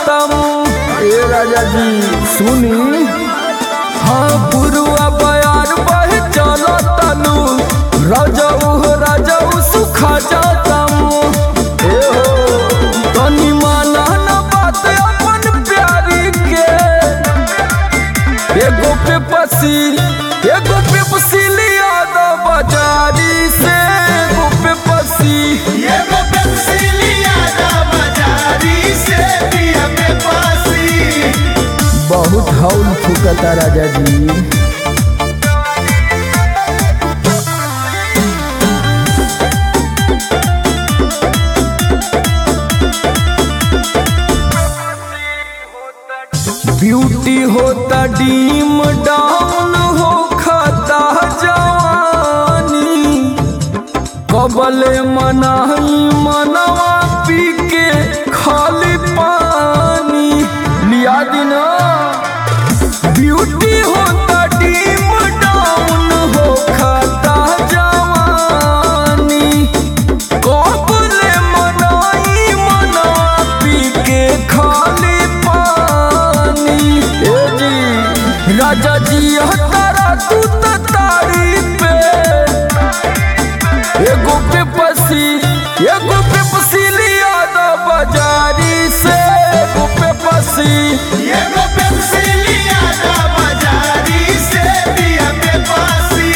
खत्म। ए राजा जी सुनी, हाँ पुरुआ बयार बह चलो तनु, राजाऊ सुखा जातम। ए हो तनी माना न बात अपन प्यारी के, एगो पे पसी लिया दो बाजारी से, एगो पे पसी लिया दो बाजारी से, पिया पे पसी। बहुत हौल फूकता राजा जी। ब्यूटी होता डीम डाउन हो खाता जवानी, कबले मनाही मनवा पी के खाली पानी लिया दिना। ब्यूटी होता डीम डाउन हो खाता जवानी, कबले मनाही मनवा पी के खाली राजा जी हतारा तू तारी पे, एगो पे पसी लिया दो बाजारी से, एगो पे पसी लिया दो बाजारी से, पिया पे पसी।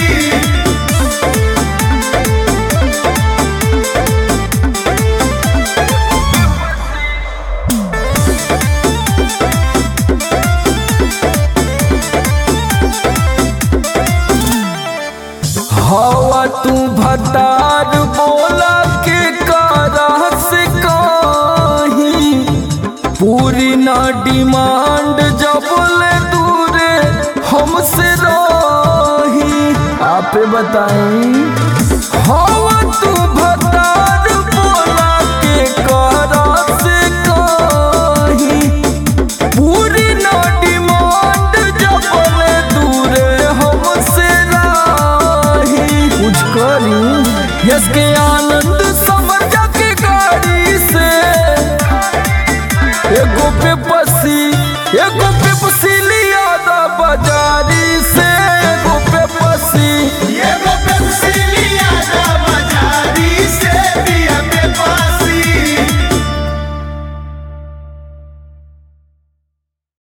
हवा तू भतार बोला के कारा से कहीं, पूरी ना डिमांड जब ले दूरे हमसे रही। आप बताएं हवा तू भतार बोला के कारा से कहीं, पूरी ना डिमांड जब ले दूरे हमसे कुछ करी। यस के आनंद समझ के गाड़ी से, एगो पे पसी लिया दो